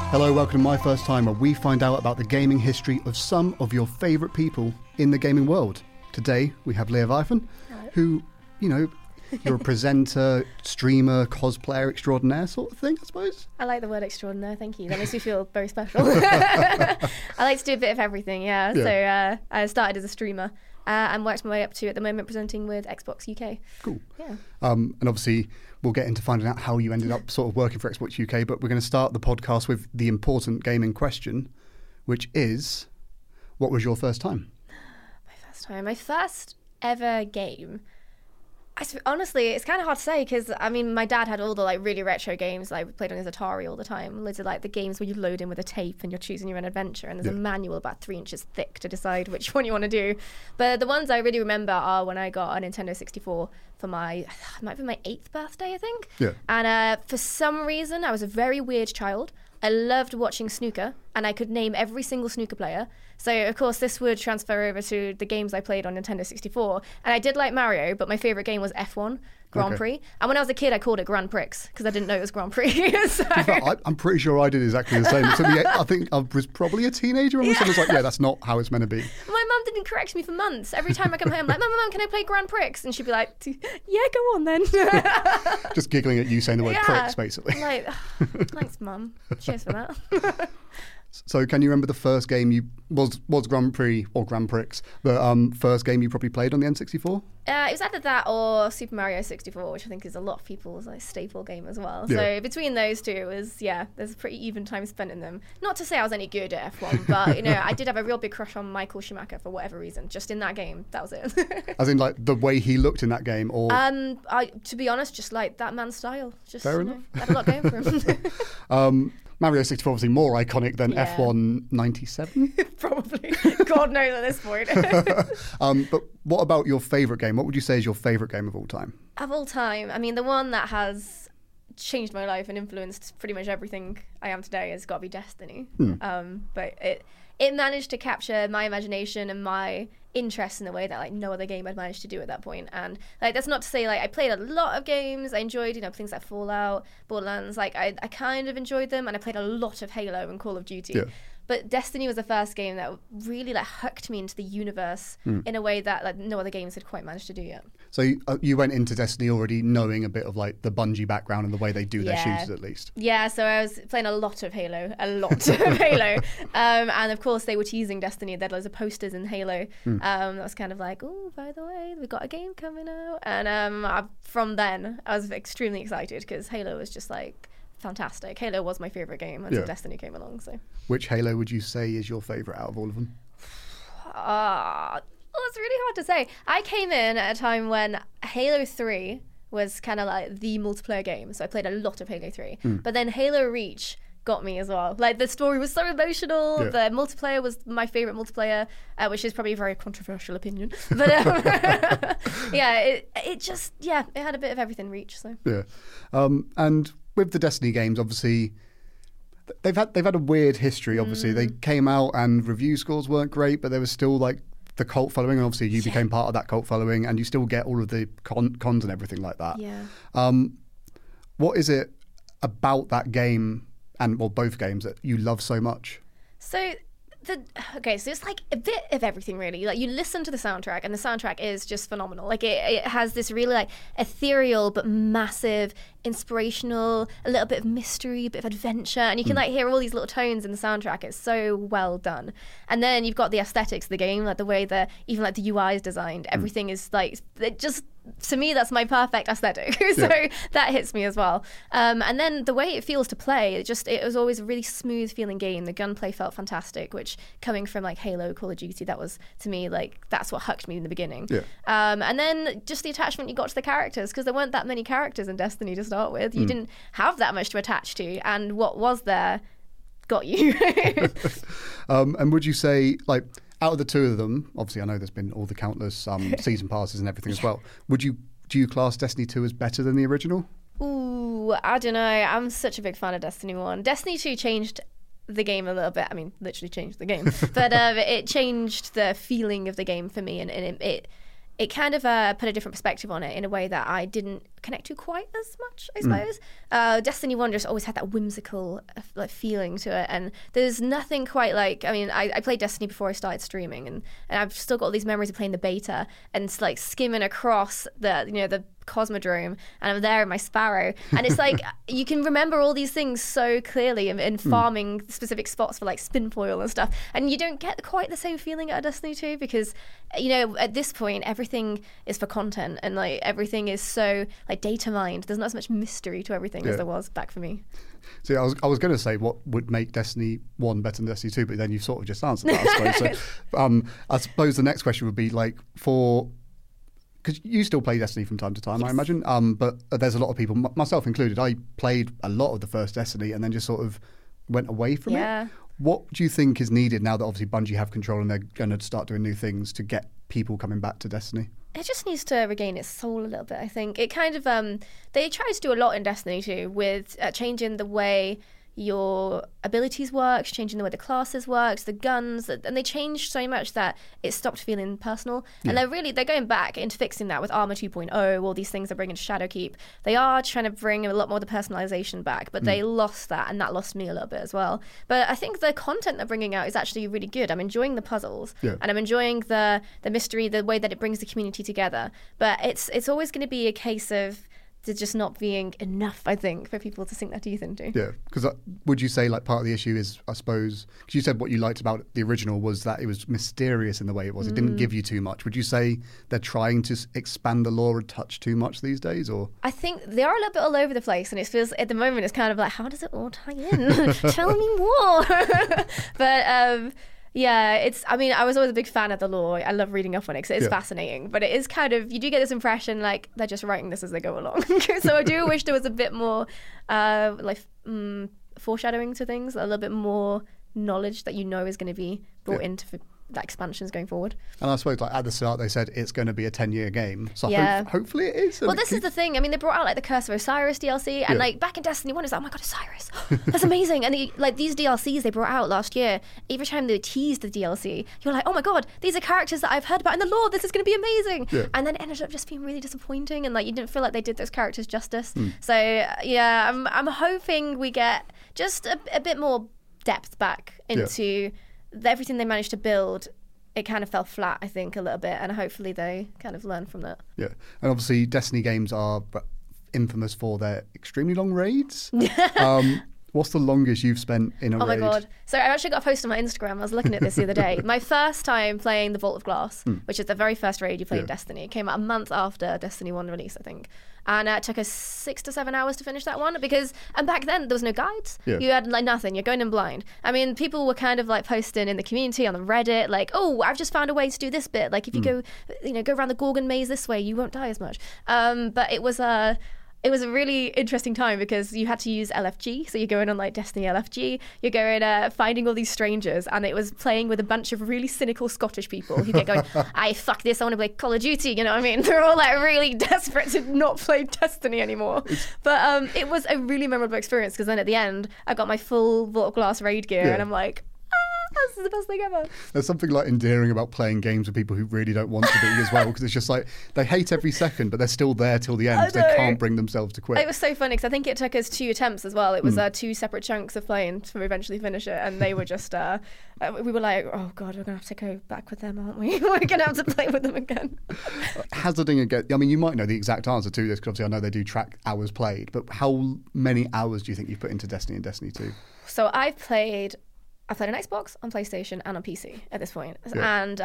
Hello, welcome to My First Time, where we find out about the gaming history of some of your favourite people in the gaming world. Today, we have Leah Vifen, who, you know, you're a presenter, streamer, cosplayer extraordinaire sort of thing, I suppose. I like the word extraordinaire, thank you. That makes me feel very special. I like to do a bit of everything, yeah. So I started as a streamer and worked my way up to, at the moment, presenting with Xbox UK. Cool. Yeah. And obviously, we'll get into finding out how you ended up sort of working for Xbox UK, but we're going to start the podcast with the important gaming question, which is, what was your first time? My first ever game. Honestly, it's kind of hard to say because, I mean, my dad had all the really retro games we played on his Atari all the time. Loads of the games where you load in with a tape and you're choosing your own adventure, and there's a manual about 3 inches thick to decide which one you want to do. But the ones I really remember are when I got a Nintendo 64 for it might be my 8th birthday, I think. Yeah. And for some reason, I was a very weird child. I loved watching snooker, and I could name every single snooker player. So, of course, this would transfer over to the games I played on Nintendo 64. And I did like Mario, but my favourite game was F1 Grand Prix. And when I was a kid, I called it Grand Prix because I didn't know it was Grand Prix. So. I'm pretty sure I did exactly the same. I think I was probably a teenager when someone was like, yeah, that's not how it's meant to be. My mum didn't correct me for months. Every time I come home, I'm like, Mum, can I play Grand Prix? And she'd be like, yeah, go on then. Just giggling at you saying the word pricks, basically. I'm like, thanks, Mum. Cheers for that. So can you remember the first game was Grand Prix or Grand Prix, the first game you probably played on the N64? It was either that or Super Mario 64, which I think is a lot of people's staple game as well. Yeah. So between those two, it was, there's a pretty even time spent in them. Not to say I was any good at F1, but, I did have a real big crush on Michael Schumacher for whatever reason. Just in that game, that was it. As in, the way he looked in that game? Or to be honest, just that man's style. Just, fair enough. Had a lot going for him. Mario 64 obviously more iconic than F1 97? Probably. God knows at this point. But what about your favourite game? What would you say is your favourite game of all time? Of all time? I mean, the one that has changed my life and influenced pretty much everything I am today has got to be Destiny. But it managed to capture my imagination and my interest in a way that no other game I'd managed to do at that point. And that's not to say I played a lot of games. I enjoyed things like Fallout, Borderlands. I kind of enjoyed them, and I played a lot of Halo and Call of Duty. Yeah. But Destiny was the first game that really hooked me into the universe in a way that no other games had quite managed to do yet. So you went into Destiny already knowing a bit of the Bungie background and the way they do their shooters at least. Yeah, so I was playing a lot of Halo. And of course they were teasing Destiny. They had loads of posters in Halo. That was kind of oh, by the way, we've got a game coming out. And from then I was extremely excited because Halo was just fantastic. Halo was my favourite game until Destiny came along. So, which Halo would you say is your favourite out of all of them? It's really hard to say. I came in at a time when Halo 3 was kind of the multiplayer game, so I played a lot of Halo 3. But then Halo Reach got me as well. The story was so emotional. The multiplayer was my favourite multiplayer, which is probably a very controversial opinion. But it had a bit of everything. Reach. So and with the Destiny games, obviously, they've had a weird history. Obviously, they came out and review scores weren't great, but there was still the cult following, and obviously you became part of that cult following, and you still get all of the cons and everything like that. Yeah. What is it about that game and both games that you love so much? So it's a bit of everything really. You listen to the soundtrack, and the soundtrack is just phenomenal. It has this really ethereal but massive, inspirational, a little bit of mystery, a bit of adventure, and you can hear all these little tones in the soundtrack. It's so well done. And then you've got the aesthetics of the game, the way that even the UI is designed. Everything is it just, to me, that's my perfect aesthetic. So that hits me as well. And then the way it feels to play, it was always a really smooth feeling game. The gunplay felt fantastic, which coming from Halo, Call of Duty, that was, to me, that's what hooked me in the beginning. Yeah. And then just the attachment you got to the characters, because there weren't that many characters in Destiny to start with. You didn't have that much to attach to, and what was there got you. And would you say, out of the two of them, obviously I know there's been all the countless season passes and everything as well, do you class Destiny 2 as better than the original? Ooh, I don't know. I'm such a big fan of Destiny 1. Destiny 2 changed the game a little bit. I mean, literally changed the game. But it changed the feeling of the game for me, and it kind of put a different perspective on it in a way that I didn't connect to quite as much, I suppose. Destiny 1 just always had that whimsical like feeling to it, and there's nothing quite like, I mean, I played Destiny before I started streaming, and I've still got all these memories of playing the beta and like skimming across the Cosmodrome, and I'm there in my Sparrow, and it's like you can remember all these things so clearly and farming specific spots for like spin foil and stuff, and you don't get quite the same feeling at Destiny 2 because at this point everything is for content, and like everything is so like data mined. There's not as much mystery to everything as there was back for me. See, I was going to say what would make Destiny 1 better than Destiny 2, but then you sort of just answered that, I suppose. So, I suppose the next question would be like because you still play Destiny from time to time, yes. I imagine. But there's a lot of people, myself included, I played a lot of the first Destiny and then just sort of went away from it. What do you think is needed now that obviously Bungie have control and they're going to start doing new things to get people coming back to Destiny? It just needs to regain its soul a little bit, I think. It kind of, they tried to do a lot in Destiny 2 with changing the way your abilities worked, changing the way the classes worked, the guns, and they changed so much that it stopped feeling personal. And they're going back into fixing that with Armor 2.0, all these things they're bringing to Shadowkeep. They are trying to bring a lot more of the personalization back, but they lost that, and that lost me a little bit as well. But I think the content they're bringing out is actually really good. I'm enjoying the puzzles, and I'm enjoying the mystery, the way that it brings the community together. But it's always going to be a case of there just not being enough, I think, for people to sink their teeth into. Yeah, because would you say like part of the issue is, I suppose, because you said what you liked about the original was that it was mysterious in the way it was. It didn't give you too much. Would you say they're trying to expand the lore a touch too much these days, or? I think they are a little bit all over the place, and it feels at the moment it's kind of like, how does it all tie in? Tell me more. But yeah, I was always a big fan of the lore. I love reading up on it because it is fascinating. But it is kind of, you do get this impression like they're just writing this as they go along. So I do wish there was a bit more foreshadowing to things, a little bit more knowledge that is going to be brought into the expansions going forward. And I suppose like at the start they said it's going to be a 10-year game, so hopefully it is. Well, this is the thing. I mean, they brought out like the Curse of Osiris DLC, and like back in Destiny 1 it's like, oh my god, Osiris, that's amazing. And these DLCs they brought out last year, every time they teased the DLC you're like, oh my god, these are characters that I've heard about in the lore, this is going to be amazing. And then it ended up just being really disappointing, and like you didn't feel like they did those characters justice. So I'm hoping we get just a bit more depth back into everything they managed to build. It kind of fell flat, I think, a little bit, and hopefully they kind of learn from that. Yeah, and obviously Destiny games are infamous for their extremely long raids. What's the longest you've spent in a raid? Oh my god. So I actually got a post on my Instagram. I was looking at this the other day. My first time playing the Vault of Glass, which is the very first raid you play in Destiny. It came out a month after Destiny 1 release, I think. And it took us 6 to 7 hours to finish that one and back then there was no guides. You had like nothing. You're going in blind. I mean, people were kind of like posting in the community on the Reddit like, oh, I've just found a way to do this bit. Like if you go around the Gorgon maze this way, you won't die as much. But it was a really interesting time because you had to use LFG. So you're going on like Destiny LFG, you're going finding all these strangers, and it was playing with a bunch of really cynical Scottish people who get going, fuck this, I want to play Call of Duty, you know what I mean? They're all like really desperate to not play Destiny anymore. But it was a really memorable experience because then at the end, I got my full Vault of Glass raid gear and I'm like, this is the best thing ever. There's something like endearing about playing games with people who really don't want to be as well, because it's just like they hate every second, but they're still there till the end because they can't bring themselves to quit. It was so funny because I think it took us 2 attempts as well. It was 2 separate chunks of playing to eventually finish it, and they were just we were like, oh god, we're gonna have to go back with them, aren't we? We're gonna have to play with them again. Hazarding again, I mean, you might know the exact answer to this because obviously I know they do track hours played, but how many hours do you think you've put into Destiny and Destiny 2? So I've played on Xbox, on PlayStation, and on PC at this point. And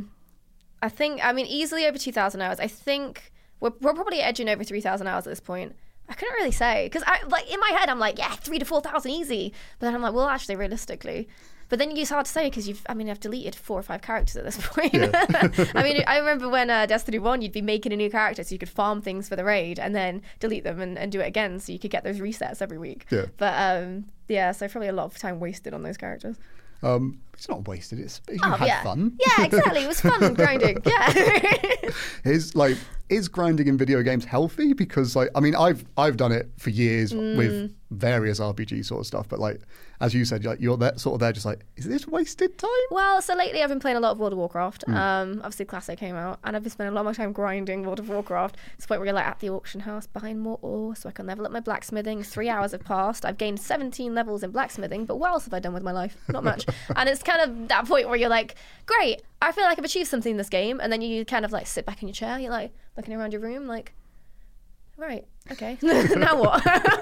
I think, easily over 2,000 hours. I think we're probably edging over 3,000 hours at this point. I couldn't really say, because in my head I'm like, 3,000 to 4,000 easy. But then I'm like, well, actually, realistically. But then it's hard to say because I've deleted 4 or 5 characters at this point. I remember when Destiny 1, you'd be making a new character so you could farm things for the raid and then delete them and do it again so you could get those resets every week. But so probably a lot of time wasted on those characters. It's not wasted. You had fun. Yeah, exactly. It was fun grinding. Yeah. Here's like is grinding in video games healthy? Because like, I mean, I've done it for years with various RPG sort of stuff, but like, as you said, like, you're there, sort of there just like, is this wasted time? Well, so lately I've been playing a lot of World of Warcraft. Obviously Classic came out, and I've been spending a lot of my time grinding World of Warcraft to the point where you're like at the auction house buying more ore so I can level up my blacksmithing. 3 hours have passed. I've gained 17 levels in blacksmithing, but what else have I done with my life? Not much. And it's kind of that point where you're like, great, I feel like I've achieved something in this game, and then you kind of like sit back in your chair, you're like looking around your room like, right, okay, now what?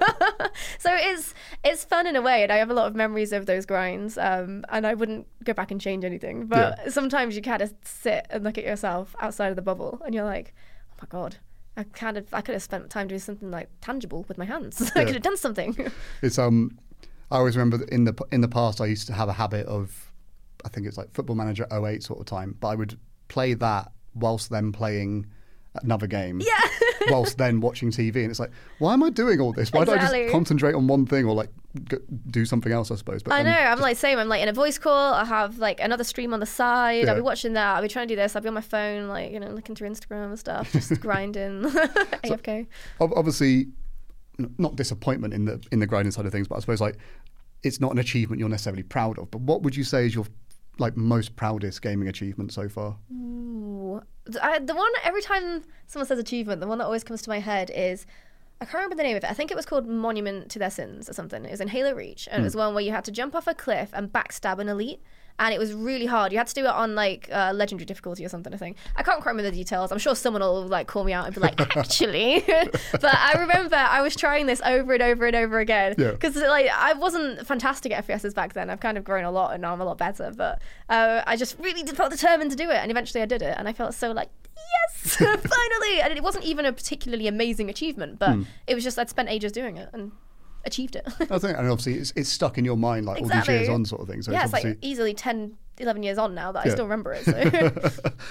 So it's fun in a way, and I have a lot of memories of those grinds, and I wouldn't go back and change anything. But sometimes you kind of sit and look at yourself outside of the bubble, and you're like, oh my god, I could have spent time doing something like tangible with my hands. I could have done something. It's I always remember that in the past I used to have a habit of, I think it's like Football Manager 08 sort of time, but I would play that whilst then playing another game. Yeah. Whilst then watching TV, and it's like, why am I doing all this? Why don't I just concentrate on one thing, or like do something else, I suppose? But I know, I'm like same. I'm like in a voice call. I have like another stream on the side. Yeah. I'll be watching that. I'll be trying to do this. I'll be on my phone, like, you know, looking through Instagram and stuff, just grinding. AFK. Obviously, not disappointment in the grinding side of things, but I suppose like it's not an achievement you're necessarily proud of. But what would you say is your like most proudest gaming achievement so far? Ooh. The one, every time someone says achievement, the one that always comes to my head is, I can't remember the name of it. I think it was called Monument to Their Sins or something. It was in Halo Reach, and it was one where you had to jump off a cliff and backstab an elite, and it was really hard. You had to do it on like legendary difficulty or something, I think. I can't quite remember the details. I'm sure someone will like call me out and be like, actually. But I remember I was trying this over and over and over again, because like I wasn't fantastic at FPSs back then. I've kind of grown a lot, and now I'm a lot better. But I just really felt determined to do it, and eventually I did it, and I felt so like, yes, finally. And it wasn't even a particularly amazing achievement, but it was just I'd spent ages doing it and achieved it. I think, and obviously it's stuck in your mind like all these years on, sort of thing. So yeah, it's like easily 10, 11 years on now that I still remember it.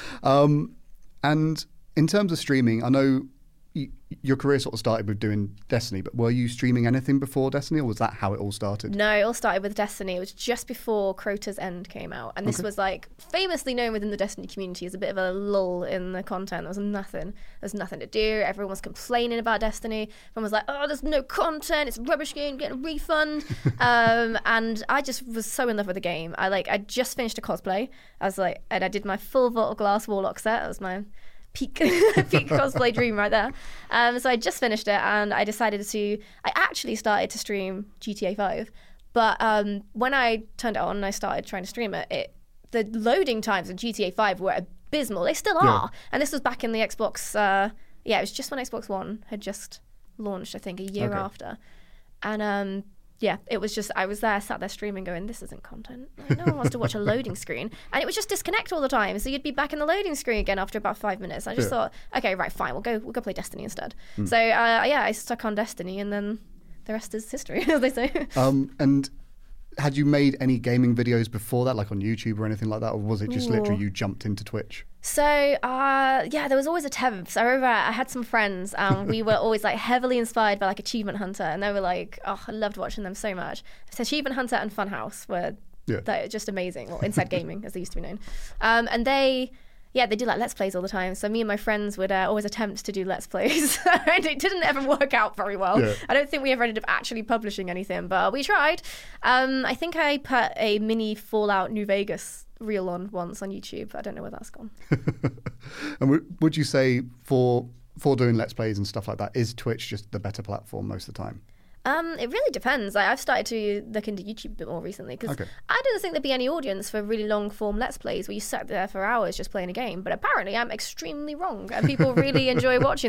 So. And in terms of streaming, I know your career sort of started with doing Destiny, but were you streaming anything before Destiny, or was that how it all started? No, it all started with Destiny. It was just before Crota's End came out, and this was like famously known within the Destiny community as a bit of a lull in the content. There was nothing to do. Everyone was complaining about Destiny. Everyone was like, oh, there's no content, it's a rubbish game, get a refund. And I just was so in love with the game. I just finished a cosplay. And I did my full Vault of Glass Warlock set. That was my peak cosplay dream right there. So I just finished it, and I actually started to stream GTA 5, but when I turned it on and I started trying to stream it, the loading times in GTA 5 were abysmal. They still are. And this was back in the Xbox, it was just when Xbox One had just launched, I think, a year after. And it was just, I was there, sat there streaming going, this isn't content. Like, no one wants to watch a loading screen. And it would just disconnect all the time. So you'd be back in the loading screen again after about 5 minutes. I just thought, okay, right, fine, we'll go play Destiny instead. So, I stuck on Destiny, and then the rest is history, as they say. And had you made any gaming videos before that, like on YouTube or anything like that? Or was it just literally you jumped into Twitch? So, there was always attempts. I remember I had some friends, and we were always like heavily inspired by like Achievement Hunter, and they were like, oh, I loved watching them so much. So Achievement Hunter and Funhouse were just amazing, or Inside Gaming as they used to be known. And they do like Let's Plays all the time. So me and my friends would always attempt to do Let's Plays. And it didn't ever work out very well. Yeah. I don't think we ever ended up actually publishing anything, but we tried. I think I put a mini Fallout New Vegas reel on once on YouTube. I don't know where that's gone. And would you say for doing Let's Plays and stuff like that, is Twitch just the better platform most of the time? It really depends. I've started to look into YouTube a bit more recently, because I didn't think there'd be any audience for really long form Let's Plays where you sat there for hours just playing a game. But apparently I'm extremely wrong, and people really enjoy watching.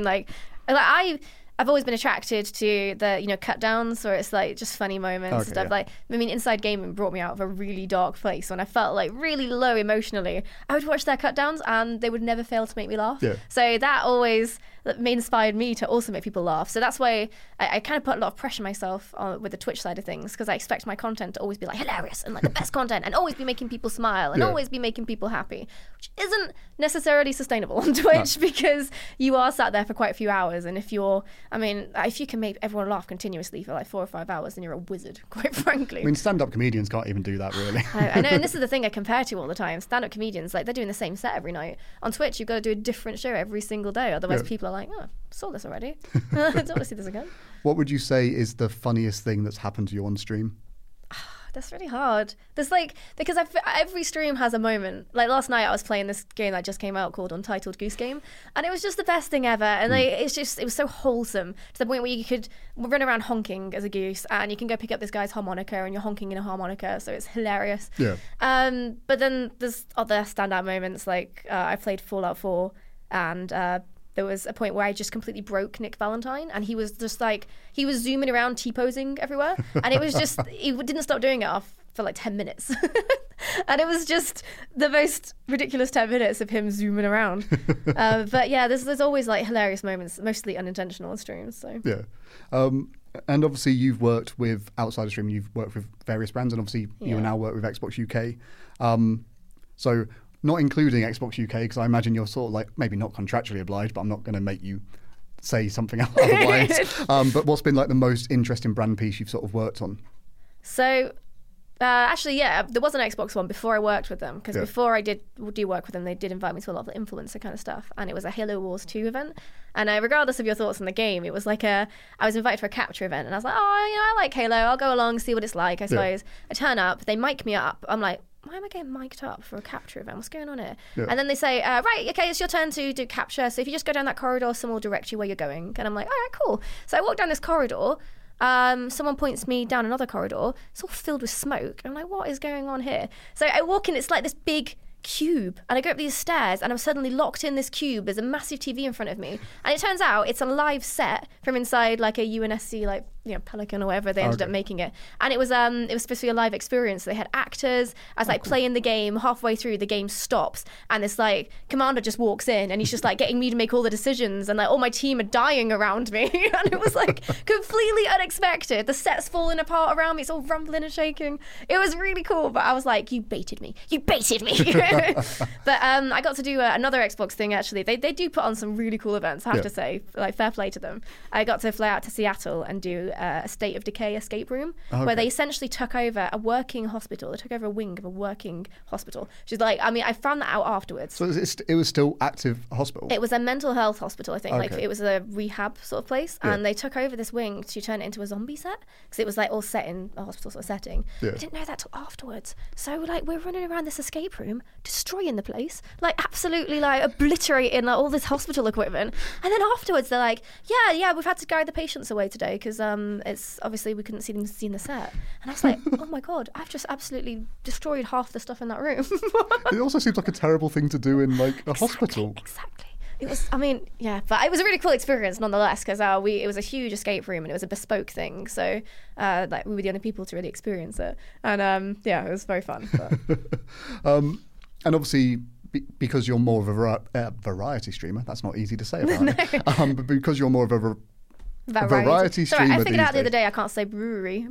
I've always been attracted to the cut downs where it's like just funny moments and stuff. Like, I mean, Inside Gaming brought me out of a really dark place when I felt like really low emotionally. I would watch their cut downs, and they would never fail to make me laugh. Yeah. So that that inspired me to also make people laugh. So that's why I kind of put a lot of pressure on myself with the Twitch side of things, because I expect my content to always be like hilarious and like the best content, and always be making people smile and always be making people happy, which isn't necessarily sustainable on Twitch because you are sat there for quite a few hours, and if you can make everyone laugh continuously for like 4 or 5 hours, then you're a wizard, quite frankly. I mean, stand-up comedians can't even do that, really. I know, and this is the thing I compare to all the time. Stand-up comedians, like, they're doing the same set every night. On Twitch, you've got to do a different show every single day, otherwise people are like, oh, I saw this already. I don't want to see this again. What would you say is the funniest thing that's happened to you on stream? That's really hard. There's because every stream has a moment. Like last night I was playing this game that just came out called Untitled Goose Game, and it was just the best thing ever. And it was so wholesome to the point where you could run around honking as a goose, and you can go pick up this guy's harmonica and you're honking in a harmonica, so it's hilarious. Yeah. But then there's other standout moments, like I played Fallout 4, and there was a point where I just completely broke Nick Valentine, and he was just like, he was zooming around, T-posing everywhere, and it was just, he didn't stop doing it for like 10 minutes. And it was just the most ridiculous 10 minutes of him zooming around. But yeah, there's always like hilarious moments, mostly unintentional on streams. So yeah. And obviously you've worked with, outside of stream, you've worked with various brands, and obviously you now work with Xbox UK. So not including Xbox UK, because I imagine you're sort of like, maybe not contractually obliged, but I'm not going to make you say something otherwise. But what's been like the most interesting brand piece you've sort of worked on? So actually, there was an Xbox one before I worked with them, because before I do work with them, they did invite me to a lot of the influencer kind of stuff, and it was a Halo Wars 2 event. And regardless of your thoughts on the game, it was like I was invited for a capture event, and I was like, I like Halo, I'll go along, see what it's like, I suppose. I turn up, they mic me up, I'm like, why am I getting mic'd up for a capture event? What's going on here? Yeah. And then they say, right, okay, it's your turn to do capture. So if you just go down that corridor, someone will direct you where you're going. And I'm like, all right, cool. So I walk down this corridor. Someone points me down another corridor. It's all filled with smoke. I'm like, what is going on here? So I walk in, it's like this big cube, and I go up these stairs, and I'm suddenly locked in this cube. There's a massive TV in front of me, and it turns out it's a live set from inside like a UNSC, like, you know, Pelican or whatever they ended up making it. And it was supposed to be a live experience. So they had actors. I was playing the game. Halfway through, the game stops, and this like commander just walks in, and he's just like getting me to make all the decisions, and like all my team are dying around me. And it was like completely unexpected. The set's falling apart around me. It's all rumbling and shaking. It was really cool, but I was like, you baited me. But I got to do another Xbox thing, actually. They do put on some really cool events, I have to say. Like, fair play to them. I got to fly out to Seattle and do a State of Decay escape room, where they essentially took over a working hospital. They took over a wing of a working hospital. Which is like, I mean, I found that out afterwards. So it was still active hospital? It was a mental health hospital, I think. Like, it was a rehab sort of place. And they took over this wing to turn it into a zombie set, because it was like all set in a hospital sort of setting. I didn't know that till afterwards. So like, we're running around this escape room, destroying the place, like absolutely like obliterating like all this hospital equipment. And then afterwards they're like, yeah, we've had to guide the patients away today because it's obviously we couldn't see them in the set. And I was like, oh my god, I've just absolutely destroyed half the stuff in that room. It also seems like a terrible thing to do in like a hospital. Exactly. It was, I mean, yeah, but it was a really cool experience nonetheless, because it was a huge escape room and it was a bespoke thing. So like we were the only people to really experience it. And yeah, it was very fun. And obviously, because you're more of a variety streamer, that's not easy to say about but because you're more of a variety streamer. I figured out the other day I can't say brewery.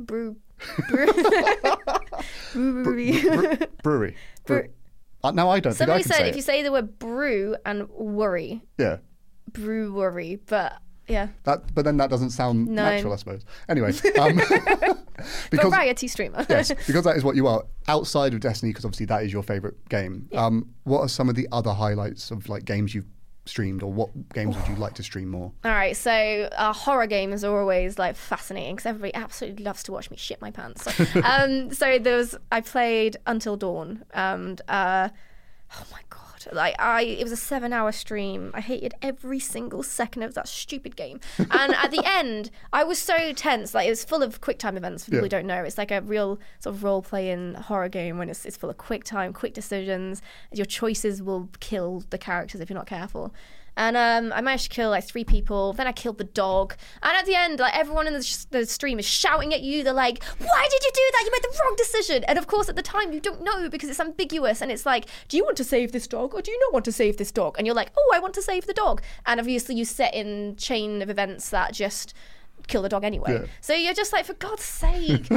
Brewery. Now I don't Somebody think I can said if you say the word brew and worry. Yeah. Brewery, but yeah. But then that doesn't sound natural, I suppose. Anyway. Because, variety streamer. Yes, because that is what you are. Outside of Destiny, because obviously that is your favourite game. Yeah. What are some of the other highlights of like games you've streamed, or what games would you like to stream more? All right, so horror games are always like fascinating because everybody absolutely loves to watch me shit my pants. So I played Until Dawn, and oh my god, it was a 7-hour stream. I hated every single second of that stupid game. And at the end, I was so tense. Like, it was full of quick time events for people who don't know. It's like a real sort of role playing horror game when it's full of quick time, quick decisions. Your choices will kill the characters if you're not careful. And I managed to kill like 3 people. Then I killed the dog. And at the end, like everyone in the stream is shouting at you. They're like, why did you do that? You made the wrong decision. And of course, at the time, you don't know because it's ambiguous. And it's like, do you want to save this dog or do you not want to save this dog? And you're like, oh, I want to save the dog. And obviously you set in chain of events that just kill the dog anyway. Yeah. So you're just like, for God's sake.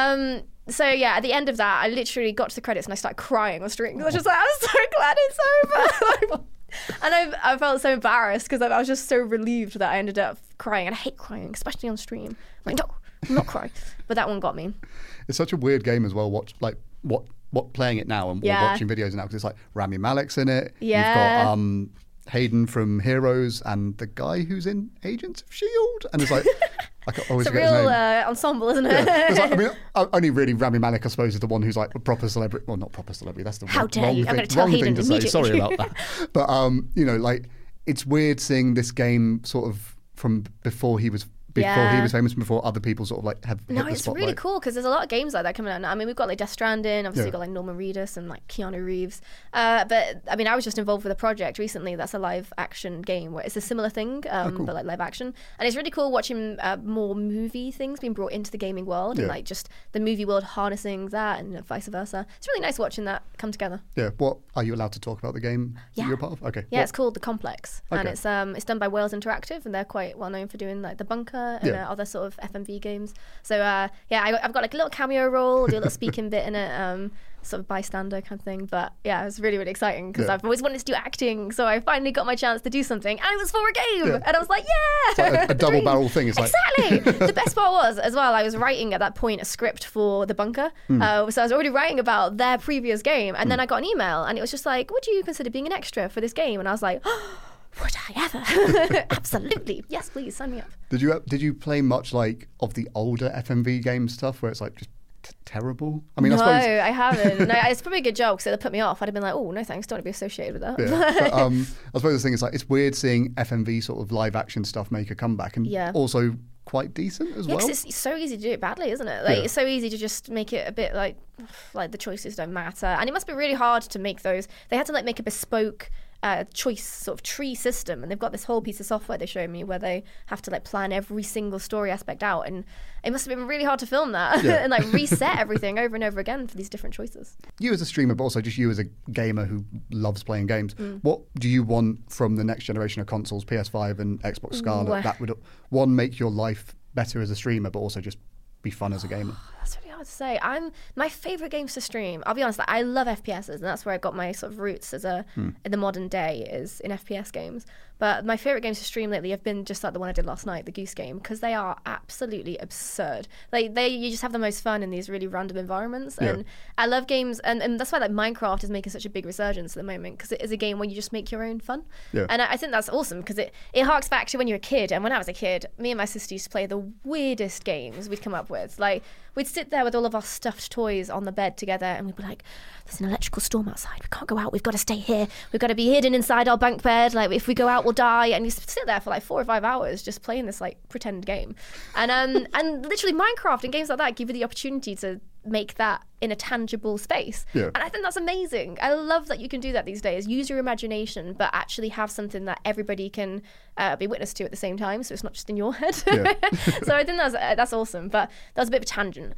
So yeah, at the end of that, I literally got to the credits and I started crying on stream. I was just like, I'm so glad it's over. And I felt so embarrassed because I was just so relieved that I ended up crying. And I hate crying, especially on stream. I'm like, no, I'm not crying. But that one got me. It's such a weird game as well. What playing it now and watching videos now, because it's like Rami Malek's in it. Yeah. You've got Hayden from Heroes and the guy who's in Agents of S.H.I.E.L.D. And it's like, I can always forget his name. It's a real ensemble, isn't it? Yeah. Like, I mean, only really Rami Malek, I suppose, is the one who's like a proper celebrity. Well, not proper celebrity. That's the How dare wrong you? thing, I'm going to tell Hayden to say. immediately. Sorry about that. But like it's weird seeing this game sort of from before he was famous and before other people sort of like have hit the spotlight. It's really cool because there's a lot of games like that coming out now. I mean, we've got like Death Stranding, obviously we've got like Norman Reedus and like Keanu Reeves. But I mean, I was just involved with a project recently that's a live action game where it's a similar thing, cool. But like live action. And it's really cool watching more movie things being brought into the gaming world and like just the movie world harnessing that and vice versa. It's really nice watching that come together. Yeah. What are you allowed to talk about the game that you're a part of? Okay. Yeah, it's called The Complex. Okay. And it's done by Wales Interactive and they're quite well known for doing like The Bunker and other sort of FMV games. So I've got like a little cameo role, do a little speaking bit in it, sort of bystander kind of thing. But yeah, it was really, really exciting because I've always wanted to do acting. So I finally got my chance to do something and it was for a game. And I was like, yeah! It's like a double barrel thing. It's exactly! The best part was, as well, I was writing at that point a script for The Bunker. So I was already writing about their previous game. And then I got an email and it was just like, would you consider being an extra for this game? And I was like, oh, would I ever? Absolutely. Yes, please, sign me up. Did you play much like of the older FMV game stuff where it's like just terrible? I mean, no, I suppose I haven't. No, it's probably a good job because it'd put me off. I'd have been like, oh, no thanks, don't want to be associated with that. Yeah. But, I suppose the thing is like it's weird seeing FMV sort of live action stuff make a comeback and also quite decent as well. Because it's so easy to do it badly, isn't it? Like it's so easy to just make it a bit like the choices don't matter, and it must be really hard to make those. They had to like make a bespoke choice sort of tree system, and they've got this whole piece of software they showed me where they have to like plan every single story aspect out, and it must have been really hard to film that and like reset everything over and over again for these different choices. You as a streamer, but also just you as a gamer who loves playing games, what do you want from the next generation of consoles, PS5 and Xbox Scarlet, that would one, make your life better as a streamer, but also just be fun as a gamer? That's really hard to say. My favourite games to stream, I'll be honest, I love FPSs, and that's where I got my sort of roots as in the modern day is in FPS games. But my favourite games to stream lately have been just like the one I did last night, the Goose Game, because they are absolutely absurd. Like you just have the most fun in these really random environments, and I love games, and that's why like Minecraft is making such a big resurgence at the moment, because it is a game where you just make your own fun. And I think that's awesome because it harks back to when you were a kid. And when I was a kid, me and my sister used to play the weirdest games we'd come up with. Like we'd sit there with all of our stuffed toys on the bed together, and we'd be like, there's an electrical storm outside, we can't go out, we've got to stay here, we've got to be hidden inside our bunk bed, like if we go out we'll die. And you sit there for like 4 or 5 hours just playing this like pretend game, and literally Minecraft and games like that give you the opportunity to make that in a tangible space. And I think that's amazing. I love that you can do that these days. Use your imagination, but actually have something that everybody can be witness to at the same time, so it's not just in your head. So I think that's awesome, but that was a bit of a tangent.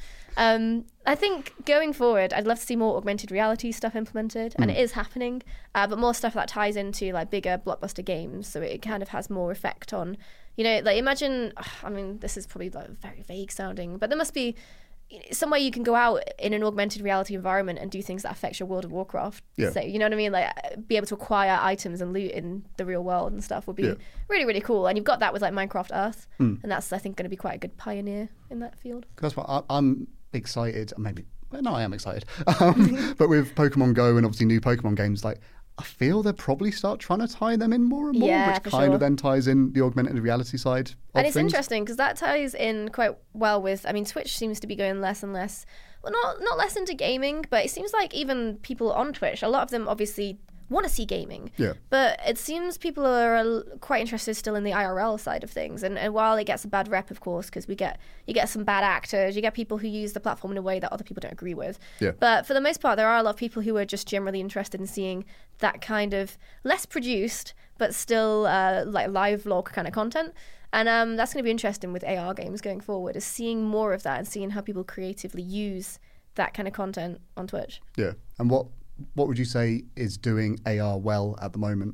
I think going forward, I'd love to see more augmented reality stuff implemented, and it is happening, but more stuff that ties into like bigger blockbuster games, so it kind of has more effect on, like imagine, I mean, this is probably like very vague sounding, but there must be somewhere you can go out in an augmented reality environment and do things that affect your World of Warcraft. So, you know what I mean? Like be able to acquire items and loot in the real world and stuff would be really, really cool. And you've got that with like Minecraft Earth, and that's I think going to be quite a good pioneer in that field. That's what I'm excited. Maybe I am excited. But with Pokemon Go and obviously new Pokemon games, like I feel they'll probably start trying to tie them in more and more, which kind of then ties in the augmented reality side of and it's things. Interesting because that ties in quite well with, I mean, Twitch seems to be going less and less, well, not less into gaming, but it seems like even people on Twitch, a lot of them obviously want to see gaming. Yeah. But it seems people are quite interested still in the IRL side of things. And while it gets a bad rep, of course, because you get some bad actors, you get people who use the platform in a way that other people don't agree with. Yeah. But for the most part, there are a lot of people who are just generally interested in seeing that kind of less produced, but still like live vlog kind of content. And that's going to be interesting with AR games going forward, is seeing more of that and seeing how people creatively use that kind of content on Twitch. Yeah. And what would you say is doing AR well at the moment?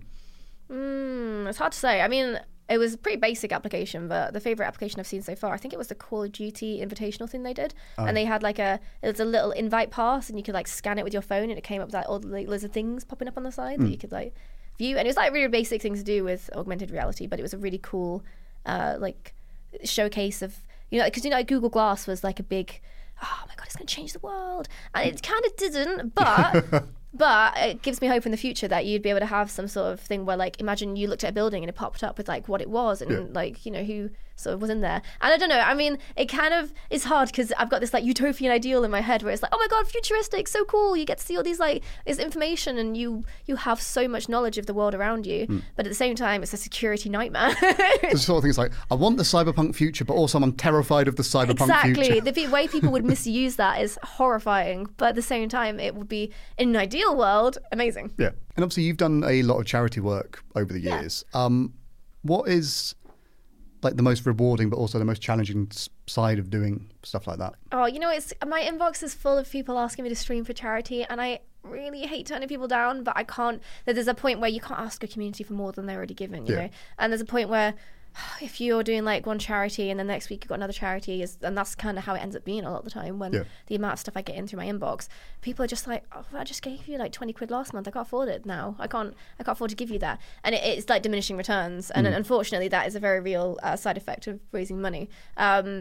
It's hard to say. I mean, it was a pretty basic application, but the favorite application I've seen so far, I think it was the Call of Duty invitational thing they did. And they had it was a little invite pass, and you could like scan it with your phone, and it came up with like all the loads of things popping up on the side that you could like view. And it was like really basic things to do with augmented reality, but it was a really cool like showcase of, because like Google Glass was like a big, oh my god, it's going to change the world, and it kind of didn't, but it gives me hope in the future that you'd be able to have some sort of thing where, like, imagine you looked at a building and it popped up with like what it was and like who sort of was in there. And I don't know, I mean, it kind of is hard because I've got this like utopian ideal in my head where it's like, oh my god, futuristic, so cool, you get to see all these like this information and you have so much knowledge of the world around you, but at the same time it's a security nightmare. The sort of things like, I want the cyberpunk future, but also I'm terrified of the cyberpunk future. Exactly. The way people would misuse that is horrifying, but at the same time it would be, in an ideal world, amazing. Yeah. And obviously you've done a lot of charity work over the years. What is like the most rewarding but also the most challenging side of doing stuff like that? Oh, it's my inbox is full of people asking me to stream for charity, and I really hate turning people down, but I can't. There's a point where you can't ask a community for more than they're already given, you know. And there's a point where if you're doing like one charity and then next week you've got another charity, and that's kind of how it ends up being a lot of the time when the amount of stuff I get in through my inbox, people are just like, oh, I just gave you like 20 quid last month, I can't afford it now, I can't afford to give you that, and it's like diminishing returns, and unfortunately that is a very real side effect of raising money. I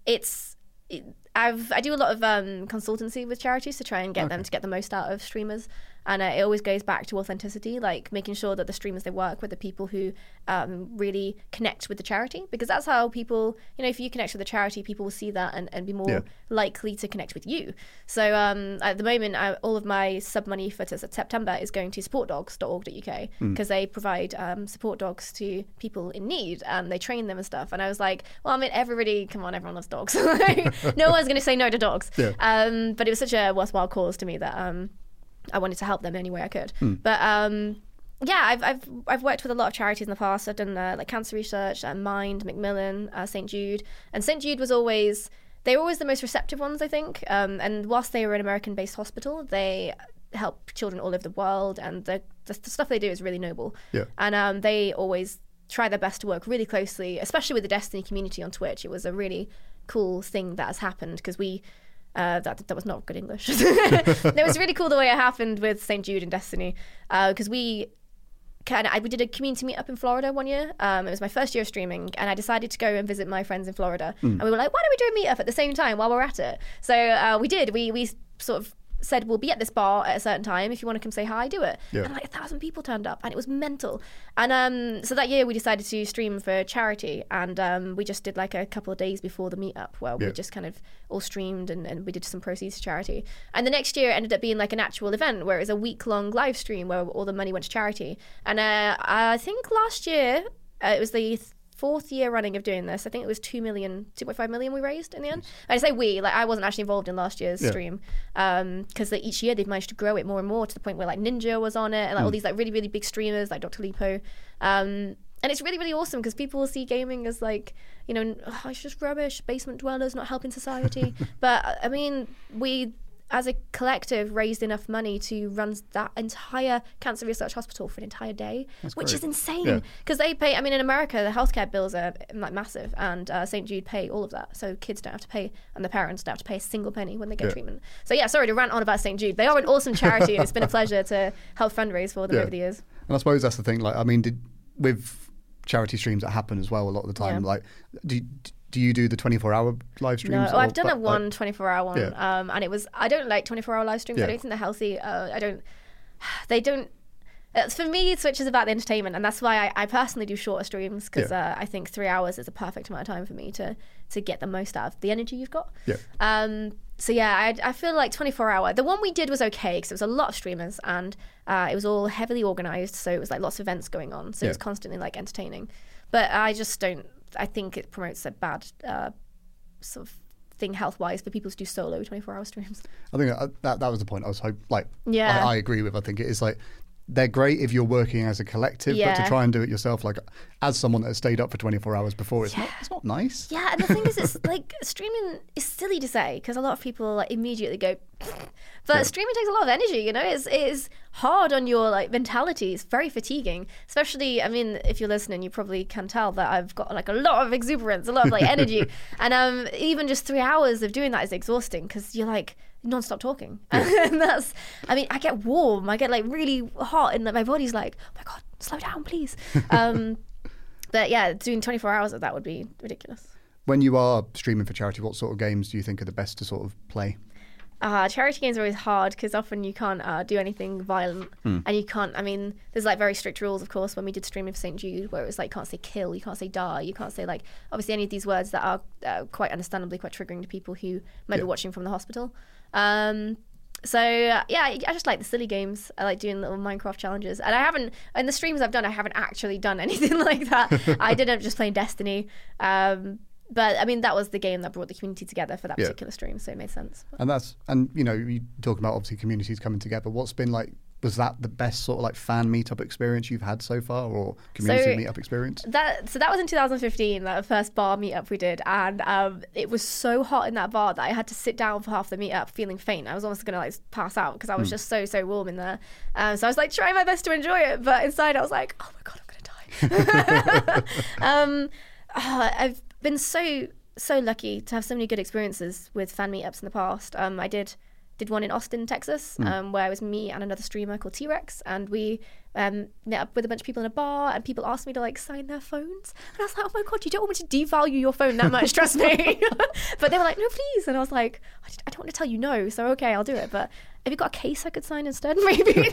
do a lot of consultancy with charities to try and get them to get the most out of streamers, and it always goes back to authenticity, like making sure that the streamers they work with are people who really connect with the charity, because that's how people, if you connect with the charity, people will see that and be more likely to connect with you. So at the moment, all of my sub money for September is going to supportdogs.org.uk, because they provide support dogs to people in need, and they train them and stuff. And I was like, well, I mean, everyone loves dogs. No one's going to say no to dogs. But it was such a worthwhile cause to me that I wanted to help them any way I could. But I've worked with a lot of charities in the past. I've done like cancer research, Mind, Macmillan, St Jude, and St Jude they were always the most receptive ones, I think. And whilst they were an American-based hospital, they help children all over the world, and the stuff they do is really noble. And they always try their best to work really closely, especially with the Destiny community on Twitch. It was a really cool thing that has happened, because we that was not good English. It was really cool the way it happened with St Jude and Destiny, because we did a community meetup in Florida one year. It was my first year of streaming, and I decided to go and visit my friends in Florida, and we were like, why don't we do a meetup at the same time while we're at it? So we did. We sort of said, we'll be at this bar at a certain time, if you want to come say hi, do it. And like 1,000 people turned up, and it was mental. And so that year we decided to stream for charity, and we just did like a couple of days before the meetup where we just kind of all streamed, and we did some proceeds to charity. And the next year it ended up being like an actual event where it was a week-long live stream where all the money went to charity. And I think last year it was the fourth year running of doing this. I think it was 2.5 million we raised in the end. I say we, like I wasn't actually involved in last year's stream, because each year they've managed to grow it more and more to the point where like Ninja was on it, and like all these like really, really big streamers like Dr. Lipo. And it's really, really awesome because people will see gaming as like, it's just rubbish, basement dwellers not helping society. But I mean, we as a collective raised enough money to run that entire cancer research hospital for an entire day. That's which great. Is insane, because they pay, I mean, in America the healthcare bills are like massive, and St Jude pay all of that, so kids don't have to pay, and the parents don't have to pay a single penny when they get treatment. So sorry to rant on about St Jude. They are an awesome charity, and it's been a pleasure to help fundraise for them over the years. And I suppose that's the thing, like, I mean, with charity streams that happen as well a lot of the time, like do you do the 24-hour live streams? No, I've done a 24-hour one, and I don't like 24-hour live streams. I don't think they're healthy. They don't. For me, Twitch is about the entertainment, and that's why I personally do shorter streams, because I think 3 hours is a perfect amount of time for me to get the most out of the energy you've got. So yeah, I feel like 24-hour. The one we did was okay because it was a lot of streamers and it was all heavily organized. So it was like lots of events going on. So it was constantly like entertaining. But I just don't. I think it promotes a bad sort of thing health-wise for people to do solo 24-hour streams. I think that was the point I was like. Yeah. I agree with. I think it is like. They're great if you're working as a collective, but to try and do it yourself, like as someone that has stayed up for 24 hours before, it's not nice. Yeah, and the thing is, it's like streaming is silly to say because a lot of people like immediately go, but streaming takes a lot of energy. You know, it is hard on your like mentality. It's very fatiguing, especially. I mean, if you're listening, you probably can tell that I've got like a lot of exuberance, a lot of like energy, and even just 3 hours of doing that is exhausting because you're like. Non-stop talking and that's I mean I get warm, I get like really hot and like, my body's like, oh my god, slow down please. But yeah, doing 24 hours of that would be ridiculous. When you are streaming for charity, what sort of games do you think are the best to sort of play? Charity games are always hard because often you can't do anything violent and you can't, I mean there's like very strict rules of course when we did streaming for St. Jude where it was like you can't say kill, you can't say die, you can't say like obviously any of these words that are quite understandably quite triggering to people who might be watching from the hospital. So yeah, I just like the silly games. I like doing little Minecraft challenges, and I haven't in the streams I've done. I haven't actually done anything like that. I did end up just playing Destiny, but I mean that was the game that brought the community together for that particular stream, so it made sense. And you know, you talk about obviously communities coming together. What's been like? Was that the best sort of like fan meetup experience you've had so far, or community meetup experience? That was in 2015, like the first bar meetup we did, and it was so hot in that bar that I had to sit down for half the meetup feeling faint. I was almost gonna like pass out because I was just so warm in there. So I was like trying my best to enjoy it, but inside I was like, oh my god, I'm gonna die. I've been so lucky to have so many good experiences with fan meetups in the past. I did one in Austin, Texas, where it was me and another streamer called T-Rex, and we met up with a bunch of people in a bar, and people asked me to like sign their phones, and I was like, oh my god, you don't want me to devalue your phone that much, trust me. But they were like, no please, and I was like, I don't want to tell you no, so okay, I'll do it, but have you got a case I could sign instead, maybe?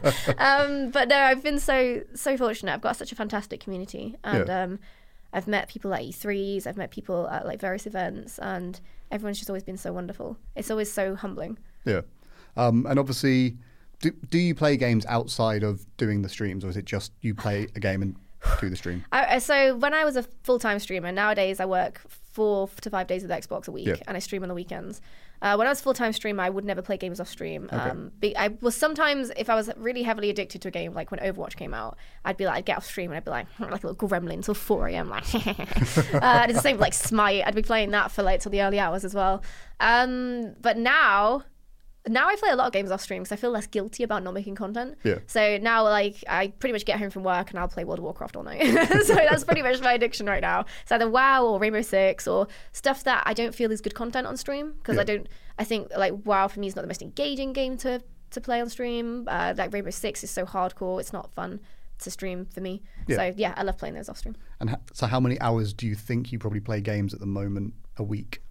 But no, I've been so fortunate. I've got such a fantastic community, and I've met people at E3s, I've met people at like various events, and everyone's just always been so wonderful. It's always so humbling. Yeah. And obviously, do you play games outside of doing the streams, or is it just you play a game and do the stream? So when I was a full-time streamer, nowadays I work 4 to 5 days with Xbox a week, and I stream on the weekends. When I was a full-time streamer, I would never play games off stream. Okay. I was sometimes, if I was really heavily addicted to a game, like when Overwatch came out, I'd get off stream and I'd be like a little gremlin until 4 a.m. Like, and it's the same with like Smite. I'd be playing that for like till the early hours as well. But now I play a lot of games off stream because I feel less guilty about not making content. Yeah. So now, like, I pretty much get home from work and I'll play World of Warcraft all night. So that's pretty much my addiction right now. It's either WoW or Rainbow Six or stuff that I don't feel is good content on stream because I think like WoW for me is not the most engaging game to play on stream. Like Rainbow Six is so hardcore, it's not fun to stream for me. Yeah. So yeah, I love playing those off stream. And so how many hours do you think you probably play games at the moment a week?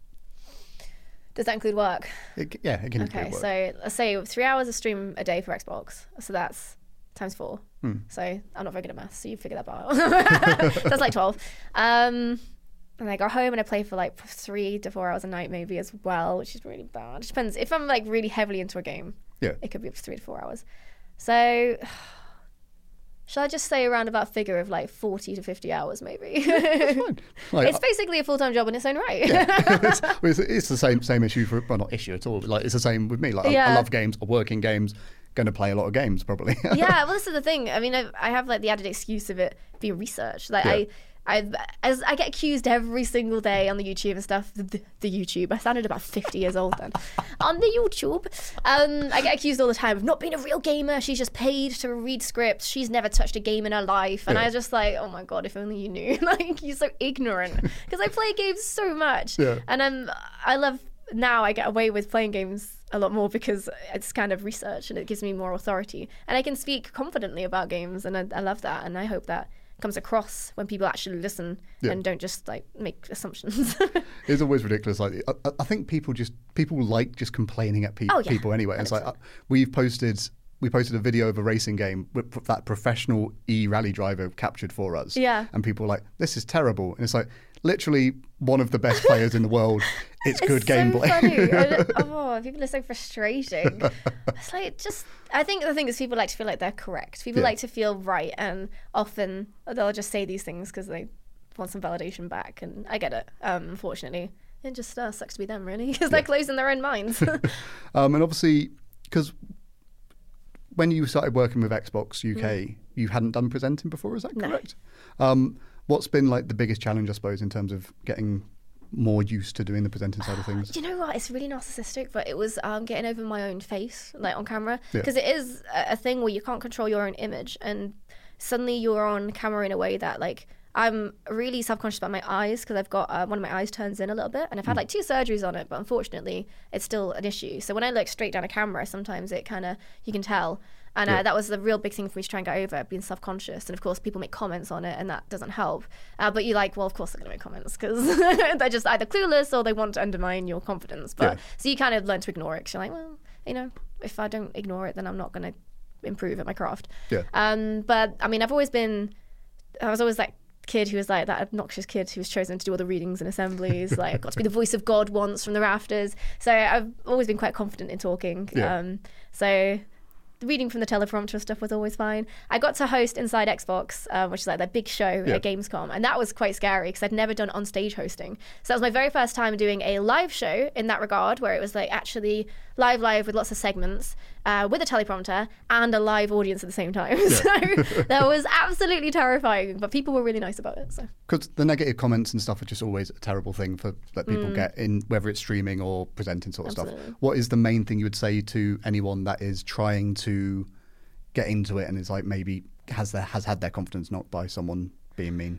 Does that include work? It can include work. So let's say 3 hours of stream a day for Xbox. So that's times 4. So I'm not very good at maths, so you figure that out. That's like 12. And I go home and I play for like 3 to 4 hours a night maybe as well, which is really bad. It depends. If I'm like really heavily into a game, it could be up to 3 to 4 hours. So shall I just say around about a figure of like 40 to 50 hours maybe? That's fine. Like, it's basically a full-time job in its own right. Yeah. it's the same issue for, well, not issue at all. Like it's the same with me. Like I love games, I work in games, going to play a lot of games probably. Yeah, well this is the thing. I mean, I have like the added excuse of it being research. Like I get accused every single day on the YouTube and stuff. The YouTube. I sounded about 50 years old then. On the YouTube. I get accused all the time of not being a real gamer. She's just paid to read scripts. She's never touched a game in her life. And I was just like, oh my God, if only you knew. Like, you're so ignorant. Because I play games so much. Yeah. And I love, now I get away with playing games a lot more because it's kind of research and it gives me more authority. And I can speak confidently about games and I love that. And I hope that comes across when people actually listen and don't just like make assumptions. It's always ridiculous. Like I think people like just complaining at people anyway. And it's like we posted a video of a racing game that professional e-rally driver captured for us. Yeah. And people were like, this is terrible. And it's like, literally one of the best players in the world. It's good gameplay. Funny. People are so frustrating. It's like I think the thing is people like to feel like they're correct. People like to feel right, and often they'll just say these things because they want some validation back. And I get it. Unfortunately, it just sucks to be them, really, because they're closed in their own minds. And obviously, because when you started working with Xbox UK, you hadn't done presenting before. Is that correct? No. What's been like the biggest challenge, I suppose, in terms of getting more used to doing the presenting side of things? You know what? It's really narcissistic, but it was getting over my own face, like on camera, because it is a thing where you can't control your own image, and suddenly you're on camera in a way that like I'm really self-conscious about my eyes because I've got one of my eyes turns in a little bit, and I've had like 2 surgeries on it, but unfortunately it's still an issue. So when I look straight down a camera, sometimes it kind of, you can tell. And that was the real big thing for me to try and get over, being self-conscious. And of course, people make comments on it, and that doesn't help. But you're like, well, of course they're going to make comments because they're just either clueless or they want to undermine your confidence. But so you kind of learn to ignore it. 'Cause you're like, well, you know, if I don't ignore it, then I'm not going to improve at my craft. Yeah. But I mean, I was always that kid who was like that obnoxious kid who was chosen to do all the readings and assemblies. Like, got to be the voice of God once from the rafters. So I've always been quite confident in talking. So reading from the teleprompter stuff was always fine. I got to host Inside Xbox, which is like that big show at Gamescom, and that was quite scary because I'd never done on-stage hosting. So that was my very first time doing a live show in that regard, where it was like actually live with lots of segments, with a teleprompter and a live audience at the same time. So that was absolutely terrifying, but people were really nice about it. So because the negative comments and stuff are just always a terrible thing that people get in, whether it's streaming or presenting sort of stuff. What is the main thing you would say to anyone that is trying to get into it and is like maybe has had their confidence knocked by someone being mean?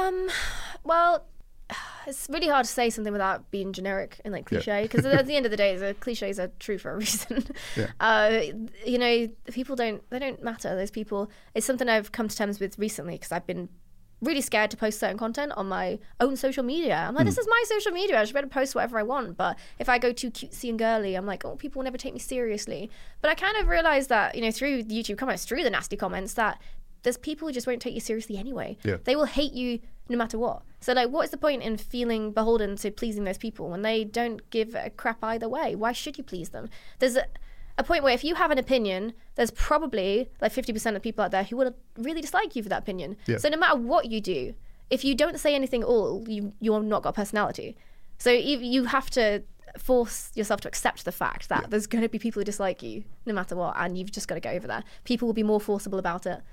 Well, it's really hard to say something without being generic and like cliche, because at the end of the day, the cliches are true for a reason. You know, people don't matter. Those people, it's something I've come to terms with recently because I've been really scared to post certain content on my own social media. I'm like, this is my social media. I should be able to post whatever I want. But if I go too cutesy and girly, I'm like, oh, people will never take me seriously. But I kind of realized that, you know, through the YouTube comments, through the nasty comments, that there's people who just won't take you seriously anyway. They will hate you no matter what. So like, what is the point in feeling beholden to pleasing those people when they don't give a crap either way? Why should you please them? There's a point where if you have an opinion, there's probably like 50% of people out there who will really dislike you for that opinion. So no matter what you do, if you don't say anything at all, you're not got a personality. So you have to force yourself to accept the fact that there's going to be people who dislike you no matter what, and you've just got to get over that. People will be more forcible about it.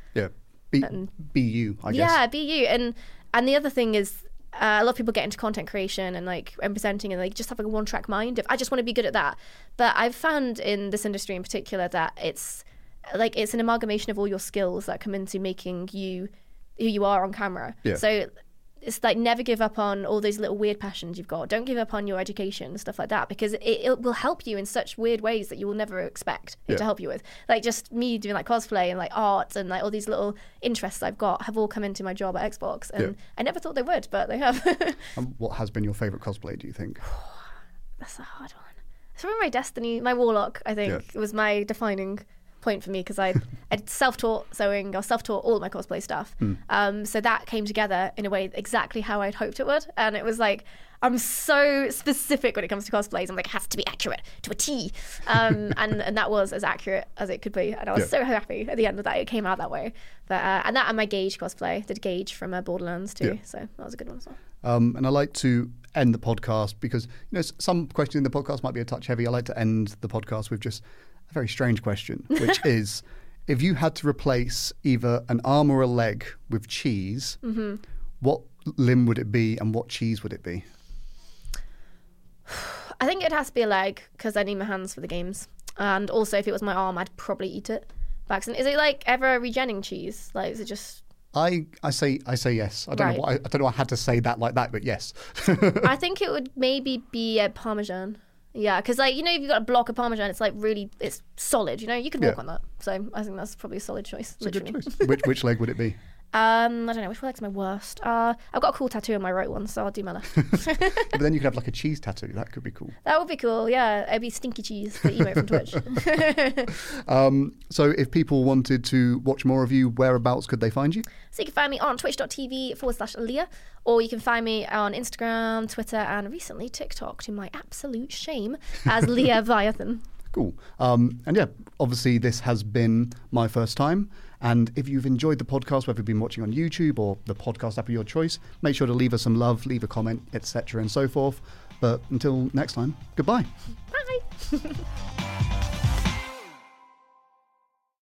Be you, I guess. Yeah, be you. And the other thing is, a lot of people get into content creation and presenting, and they just have like a one-track mind of, I just want to be good at that. But I've found in this industry in particular that it's an amalgamation of all your skills that come into making you who you are on camera. So it's like, never give up on all those little weird passions you've got. Don't give up on your education and stuff like that, because it will help you in such weird ways that you will never expect it to help you with. Like just me doing like cosplay and like art and like all these little interests I've got have all come into my job at Xbox, and I never thought they would, but they have. And what has been your favourite cosplay, do you think? That's a hard one. It's probably my Destiny, my Warlock, I think, was my defining point for me, because I'd self-taught sewing, I was self-taught all of my cosplay stuff. So that came together in a way exactly how I'd hoped it would. And it was like, I'm so specific when it comes to cosplays. I'm like, it has to be accurate to a T. And that was as accurate as it could be. And I was so happy at the end of that it came out that way. But and my Gage cosplay, did Gage from Borderlands too. So that was a good one as well. And I like to end the podcast because, you know, some questions in the podcast might be a touch heavy. I like to end the podcast with just a very strange question, which is, if you had to replace either an arm or a leg with cheese, what limb would it be and what cheese would it be? I think it has to be a leg, because I need my hands for the games. And also, if it was my arm, I'd probably eat it by accident. Is it like ever regenning cheese? Like, is it just... I say yes. I don't know. I had to say that like that, but yes. I think it would maybe be a Parmesan. Yeah, because like, you know, if you've got a block of Parmesan, it's like really, it's solid. You know, you could walk on that. So I think that's probably a solid choice. It's a good choice. Which leg would it be? I don't know, which one like's my worst? I've got a cool tattoo on my right one, so I'll do my left. But then you could have like a cheese tattoo. That could be cool. That would be cool, yeah. It'd be Stinky Cheese, the emote from Twitch. So if people wanted to watch more of you, whereabouts could they find you? So you can find me on twitch.tv/Aaliyah, or you can find me on Instagram, Twitter, and recently TikTok, to my absolute shame, as Leah Viathan. Cool. And yeah, obviously this has been my first time. And if you've enjoyed the podcast, whether you've been watching on YouTube or the podcast app of your choice, make sure to leave us some love, leave a comment, etc. and so forth. But until next time, goodbye. Bye.